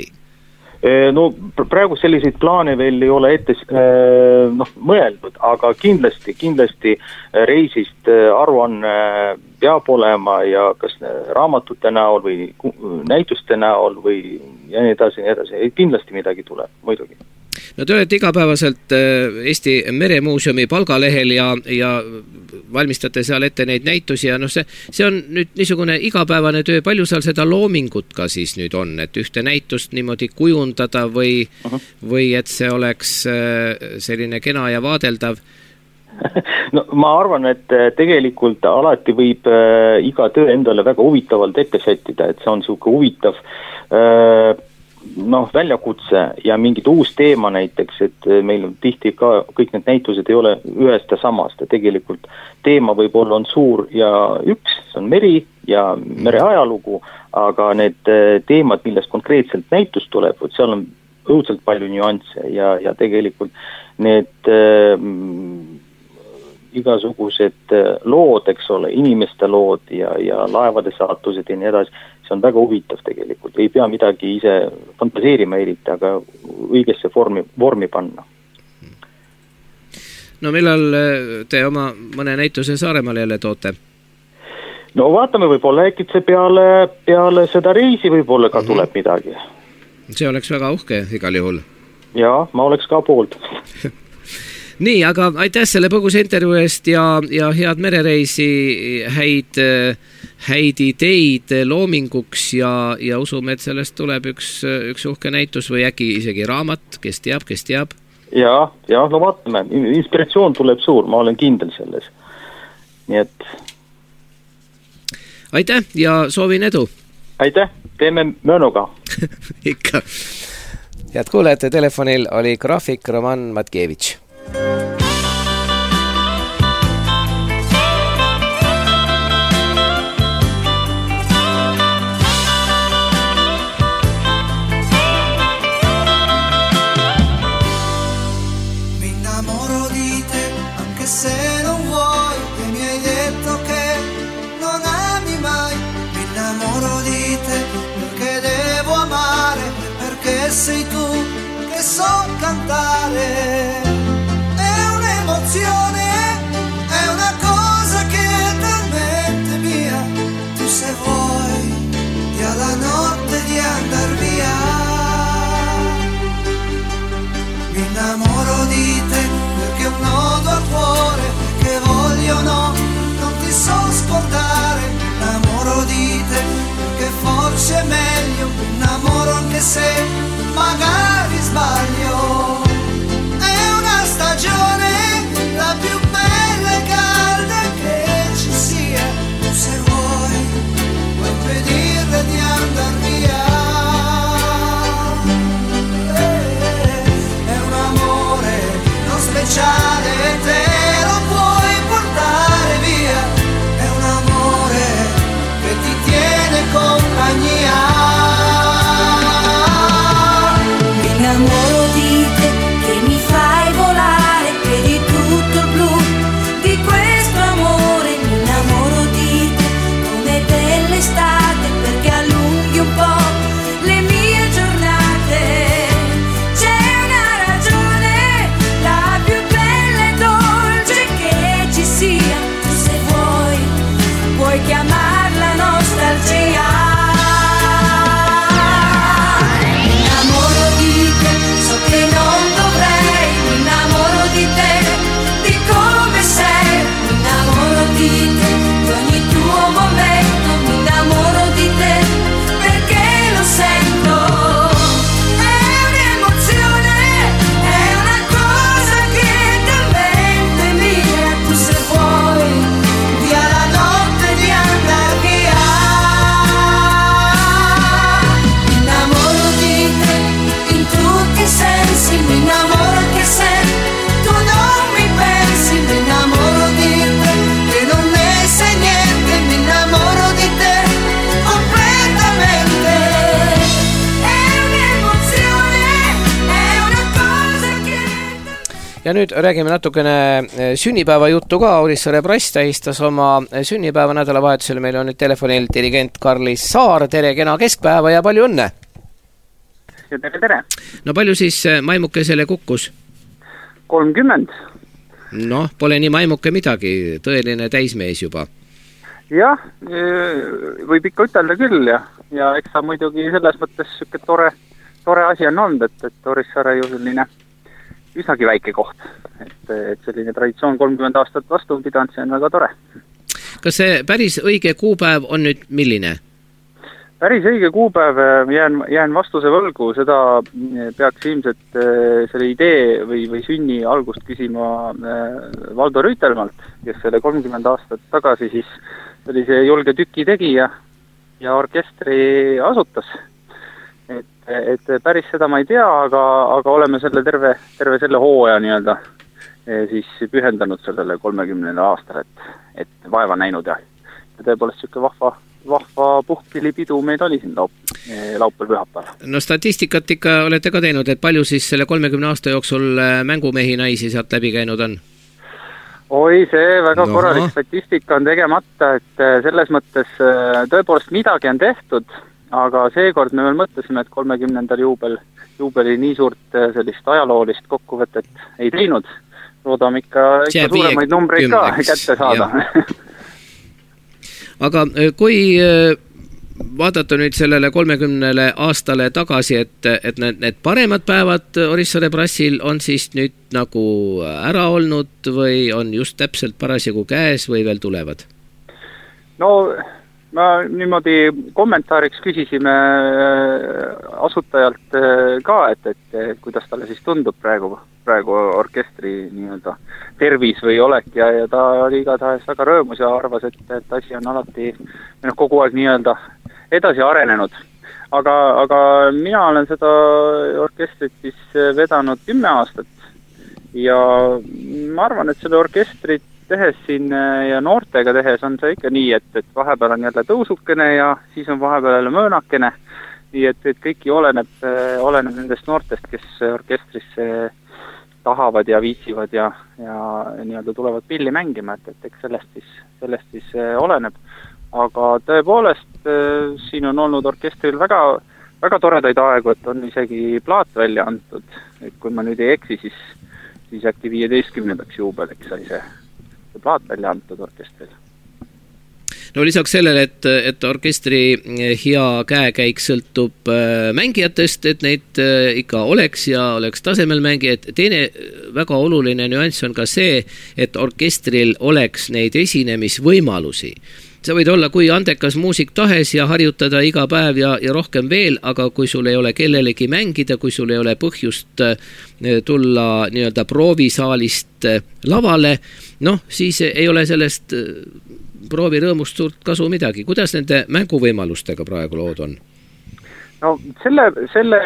No praegu selliseid plaane veel ei ole ette noh, mõeldud, aga kindlasti, kindlasti reisist aruanne peab olema ja kas raamatute näol või näituste näol või ja nii edasi, nii edasi. Kindlasti midagi tuleb, muidugi. No te olete igapäevaselt Eesti Meremuuseumi palgalehel ja, ja valmistate seal ette neid näitusi ja noh, see, see on nüüd niisugune igapäevane töö, palju seal seda loomingut ka siis nüüd on, et ühte näitust niimoodi kujundada või, uh-huh. või et see oleks selline kena ja vaadeldav? No ma arvan, et tegelikult alati võib äh, iga töö endale väga huvitavalt ette sättida, et see on siuke huvitav äh, noh, väljakutse ja mingid uus teema näiteks, et meil tihti ka kõik need näitused ei ole ühest ja samast ja tegelikult teema võib-olla on suur ja üks, see on meri ja mere ajalugu, aga need teemad, millest konkreetselt näitus tuleb, seal on õudselt palju nüansse ja, ja tegelikult need äh, igasugused lood, eks ole, inimeste lood ja, ja laevade saatused ja nii edasi, see on väga huvitav tegelikult, ei pea midagi ise fantaseerima eriti, aga õigesse vormi, vormi panna. No millal te oma mõne näituse Saaremaale jälle toote? No vaatame, võib-olla äkitse peale, peale seda reisi võib-olla ka tuleb mm-hmm. midagi. See oleks väga uhke igal juhul. Jaa, ma oleks ka poolt. Nii, aga aitäh selle põgusa intervjuu eest ja, ja head merereisi, häid, häid ideid loominguks ja, ja usume, et sellest tuleb üks, üks uhke näitus või äkki isegi raamat, kes teab, kes teab. Ja, ja, no vaatame, inspiratsioon tuleb suur, ma olen kindel selles. Nii et... Aitäh ja soovin edu! Aitäh, teeme möönuga! Ikka! Head kuulajate, telefonil oli graafik Roman Matkevitš. Sei tu che so cantare, è un'emozione, è una cosa che è talmente mia, tu se vuoi dia la notte di andar via, mi innamoro di te perché un nodo al cuore che voglio no, non ti so scordare, mi innamoro di te perché forse è meglio, mi innamoro anche se magari sbaglio, è una stagione la più bella e calda che ci sia, tu se vuoi puoi impedirle di andar via, è un amore non speciale, te lo puoi portare via, è un amore che ti tiene compagnia. Ja nüüd räägime natukene sünnipäeva juttu ka. Orissaare Brass tähistas oma sünnipäeva nädalavahetusel. Meil on nüüd telefonil dirigent Karlis Saar. Tere, kena keskpäeva ja palju õnne! Ja tere, tere! No palju siis maimukesele kukkus? kolmkümmend. Noh, pole nii maimuke midagi. Tõeline täismees juba. Jah, võib ikka ütelda küll ja, ja eks ta muidugi selles mõttes süke tore, tore asi on olnud, et, et Orissaare ju selline üsnagi väike koht. Et, et selline traditsioon kolmkümmend aastat vastu pidanud, see on väga tore. Kas see päris õige kuupäev on nüüd milline? Päris õige kuupäev jään, jään vastuse võlgu, seda peaks ilmselt selle idee või, või sünni algust küsima Valdo Rüütelmalt, kes selle kolmkümmend aastat tagasi siis oli see julge tüki tegija ja orkestri asutas. Et, et päris seda ma ei tea, aga, aga oleme selle terve, terve selle hooaja nii-öelda siis pühendanud sellele kolmekümnele aastale, et, et vaeva näinud ja, ja tõepoolest siuke vahva, vahva puhkpillipidu meil oli siin laup, laupäeval pühapäeval. No statistikat ikka olete ka teinud, et palju siis selle kolmekümne aasta jooksul mängumehi naisi sealt läbi käinud on? Oi, see väga no. korralik statistika on tegemata, et selles mõttes tõepoolest midagi on tehtud, aga seekord me veel mõtlesime, et kolmekümnendal juubel, juubeli nii suurt sellist ajaloolist kokkuvõtet ei teinud. Loodame ikka, ikka suuremaid numbreid ka kätte saada. Aga kui vaadata nüüd sellele kolmekümnele aastale tagasi, et, et need, need paremad päevad Orissaare Brassil on siis nüüd nagu ära olnud või on just täpselt parasjagu käes või veel tulevad? No ma niimoodi kommentaariks küsisime asutajalt ka, et, et kuidas talle siis tundub praegu, praegu orkestri nii-öelda tervis või olek ja, ja ta oli igatahes väga rõõmus ja arvas, et, et asi on alati kogu aeg nii-öelda edasi arenenud. Aga, aga mina olen seda orkestrit siis vedanud kümme aastat ja ma arvan, et selle orkestrit tehes siin ja noortega tehes on see ikka nii, et, et vahepeal on jälle tõusukene ja siis on vahepeal jälle möönakene. Nii et, et kõiki oleneb, oleneb nendest noortest, kes orkestrisse tahavad ja viitsivad ja, ja nii-öelda tulevad pilli mängima, et, et eks sellest siis, sellest siis oleneb. Aga tõepoolest siin on olnud orkestril väga, väga toredaid aegu, et on isegi plaat välja antud. Et kui ma nüüd ei eksi, siis, siis äkki viieteistkümnendaks juubeliks sai see plaat välja antud orkestril. No lisaks sellele, et, et orkestri hea käekäik sõltub mängijatest, et neid ikka oleks ja oleks tasemel mängijad. Teine väga oluline nüanss on ka see, et orkestril oleks neid esinemisvõimalusi. Sa võid olla kui andekas muusik tahes ja harjutada iga päev ja, ja rohkem veel, aga kui sul ei ole kellelegi mängida, kui sul ei ole põhjust tulla nii-öelda proovisaalist lavale, noh, siis ei ole sellest proovirõõmust suurt kasu midagi. Kuidas nende mänguvõimalustega praegu lood on? No selle, selle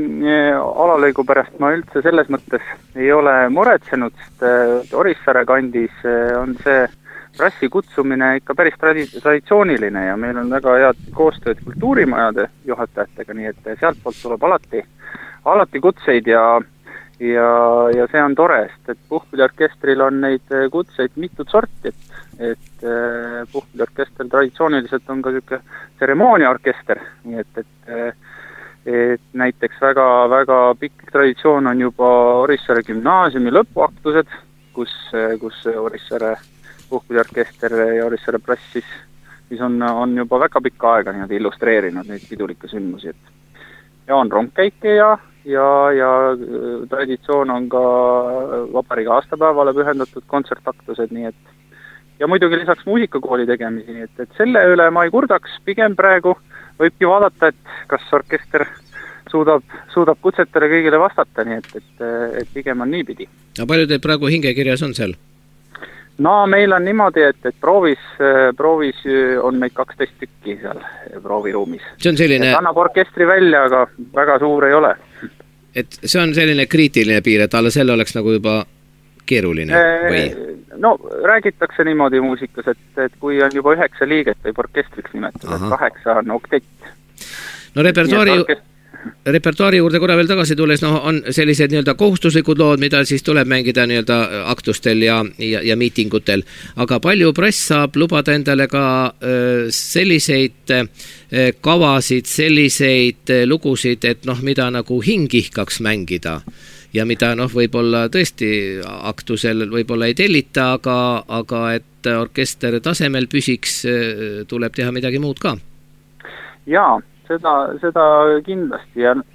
alalõigu pärast ma üldse selles mõttes ei ole muretsenud, sest Orissaare kandis on see Brassi kutsumine ikka päris tradi- traditsiooniline ja meil on väga head koostööd kultuurimajade juhatajatega, nii et sealt poolt tuleb alati, alati kutseid ja, ja, ja see on tore, sest et puhkpilliorkestril on neid kutseid mitut sorti, et, et puhkpilliorkester traditsiooniliselt on ka niisugune tseremooniaorkester, nii et, et, et näiteks väga, väga pikk traditsioon on juba Orissaare gümnaasiumi lõpuaktused, kus, kus Orissaare puhkpilliorkester ja Orissaare Brass siis, siis on, on juba väga pikka aega nii illustreerinud neid pidulikke sündmusi. Et ja on rongkäike ja, ja, ja traditsioon on ka vabariigi aastapäevale pühendatud kontsertaktused, nii et ja muidugi lisaks muusikakooli tegemisi, nii et, et selle üle ma ei kurdaks, pigem praegu võibki vaadata, et kas orkester suudab, suudab kutsetele kõigile vastata, nii et, et, et pigem on niipidi. Ja palju teil praegu hingekirjas on seal? No meil on niimoodi, et, et proovis, proovis on meid kaksteist tükki seal prooviruumis. See on selline... Et annab orkestri välja, aga väga suur ei ole. Et see on selline kriitiline piir, et alla selle oleks nagu juba keeruline või? No räägitakse niimoodi muusikas, et, et kui on juba üheksa liiget võib orkestriks nimetada, et kaheksa on oktett. No repertuaari... repertuaari juurde korra veel tagasi tulles, noh, on sellised nii-öelda kohustuslikud lood, mida siis tuleb mängida nii-öelda aktustel ja, ja, ja miitingutel. Aga palju Brass saab lubada endale ka äh, selliseid äh, kavasid, selliseid äh, lugusid, et noh, mida nagu hingihkaks mängida ja mida noh, võib-olla tõesti aktusel võib-olla ei tellita, aga, aga et orkester tasemel püsiks, äh, tuleb teha midagi muud ka. Jaa. Seda, seda kindlasti ja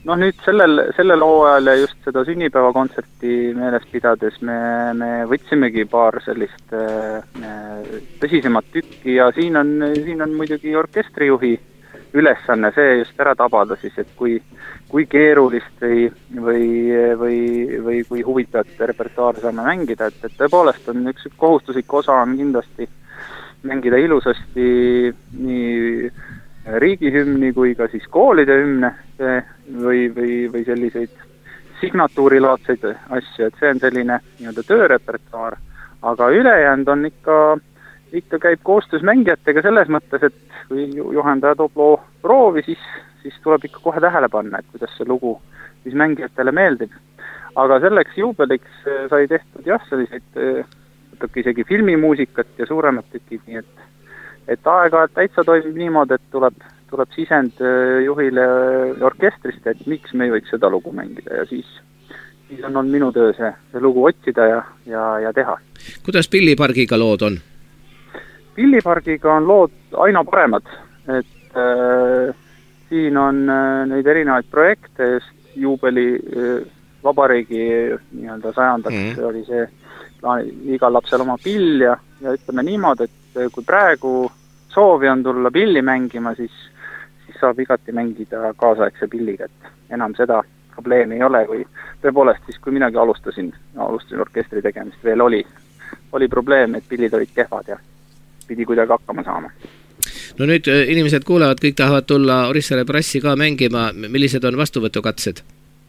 noh nüüd sellel, sellel hooajal ja just seda sünnipäevakontserti meeles pidades me, me võtsimegi paar sellist äh, tõsisemat tükki ja siin on, siin on muidugi orkestrijuhi ülesanne see just ära tabada siis, et kui, kui keerulist või, või, või, või kui huvitavat repertuaari saame mängida, et, et tõepoolest on üks kohustuslik osa on kindlasti mängida ilusasti nii riigihümni kui ka siis koolide hümne või, või, või selliseid signatuurilaadseid asju, et see on selline nii-öelda töörepertuaar, aga ülejäänud on ikka, ikka käib koostöös mängijatega selles mõttes, et kui juhendaja toob loo proovi, siis, siis tuleb ikka kohe tähele panna, et kuidas see lugu siis mängijatele meeldib. Aga selleks juubeliks sai tehtud jah, selliseid isegi filmimuusikat ja suuremad tükid, nii et et aega täitsa toimib niimoodi, et tuleb, tuleb sisend juhile orkestrist, et miks me ei võiks seda lugu mängida ja siis, siis on olnud minu töö see, see lugu otsida ja, ja, ja teha. Kuidas Pillipargiga lood on? Pillipargiga on lood aina paremad, et äh, siin on äh, neid erinevaid projekte, just juubeli äh, vabariigi nii-öelda sajandaks mm. oli see igal lapsel oma pill ja, ja ütleme niimoodi, et kui praegu soovi on tulla pilli mängima, siis, siis saab igati mängida kaasaegse pilliga, et enam seda probleemi ei ole, kui tõepoolest siis, kui minagi alustasin, alustasin orkestri tegemist, veel oli, oli probleem, et pillid olid kehvad ja pidi kuidagi hakkama saama. No nüüd inimesed kuulevad, kõik tahavad tulla Orissaare Brassi ka mängima, millised on vastuvõtukatsed?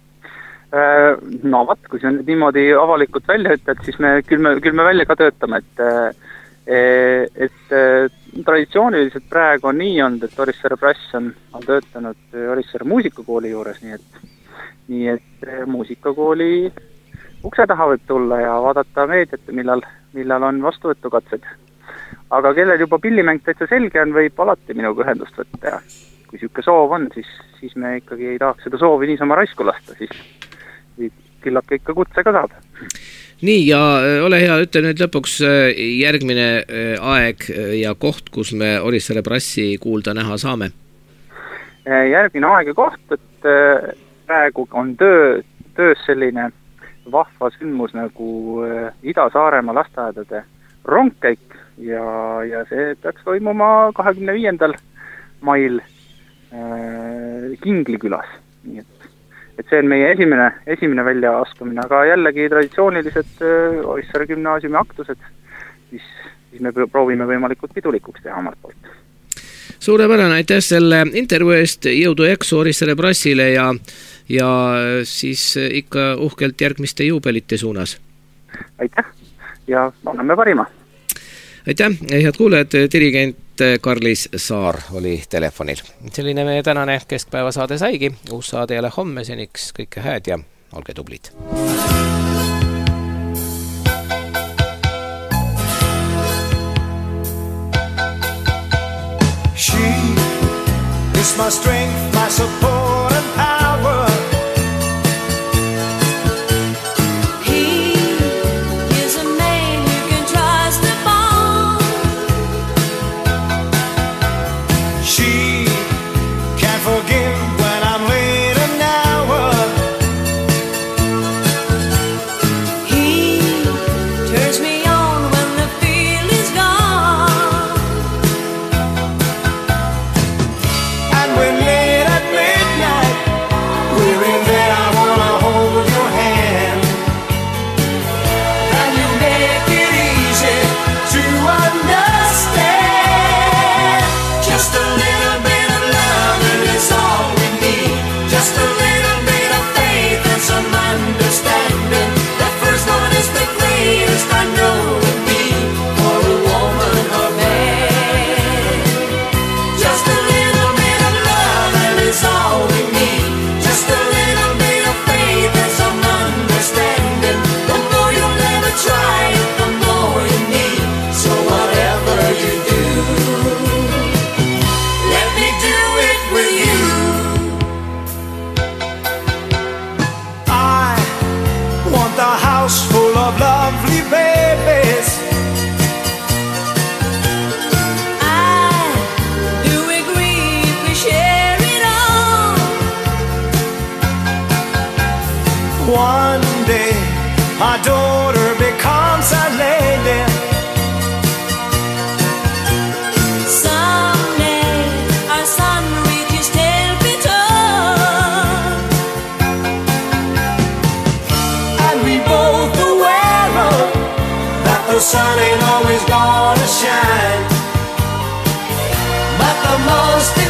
No vat, kui see on niimoodi avalikult välja ütled, siis me küll, me küll me välja ka töötame, et, et traditsiooniliselt praegu on nii olnud, et Orissaare Brass on, on töötanud Orissaare muusikakooli juures, nii et, nii et muusikakooli ukse taha võib tulla ja vaadata meediat, millal, millal on vastuvõtukatsed. Aga kellel juba pillimäng täitsa selge on, võib alati minuga ühendust võtta ja kui siuke soov on, siis, siis me ikkagi ei tahaks seda soovi niisama raisku lasta, siis küllap ikka kutse ka saab. Nii, ja ole hea, ütle nüüd lõpuks järgmine aeg ja koht, kus me Orissaare Brassi kuulda näha saame? Järgmine aeg ja koht, et praegu on töö, töös selline vahva sündmus nagu Ida-Saaremaa lasteaedade rongkäik ja, ja see peaks toimuma kahekümne viiendal mail Kinglikülas, nii et et see on meie esimene, esimene väljaastumine, aga jällegi traditsioonilised Orissaare gümnaasiumi aktused, siis, siis me proovime võimalikult pidulikuks teha omalt poolt. Suurepärane, aitäh selle intervjuu eest, jõudu jaksu Orissaare Brassile ja, ja siis ikka uhkelt järgmiste juubelite suunas. Aitäh ja anname parima. Aitäh, head kuulajad, dirigent Karlis Saar oli telefonil. Selline meie tänane keskpäeva saade saigi. Uus saade jälle homme, seniks kõike hääd ja olge tublid. She is my strength, my support and power. Midnight my daughter becomes a lady. Someday our son reaches Telpiton, And we both aware of that the sun ain't always gonna shine. But the most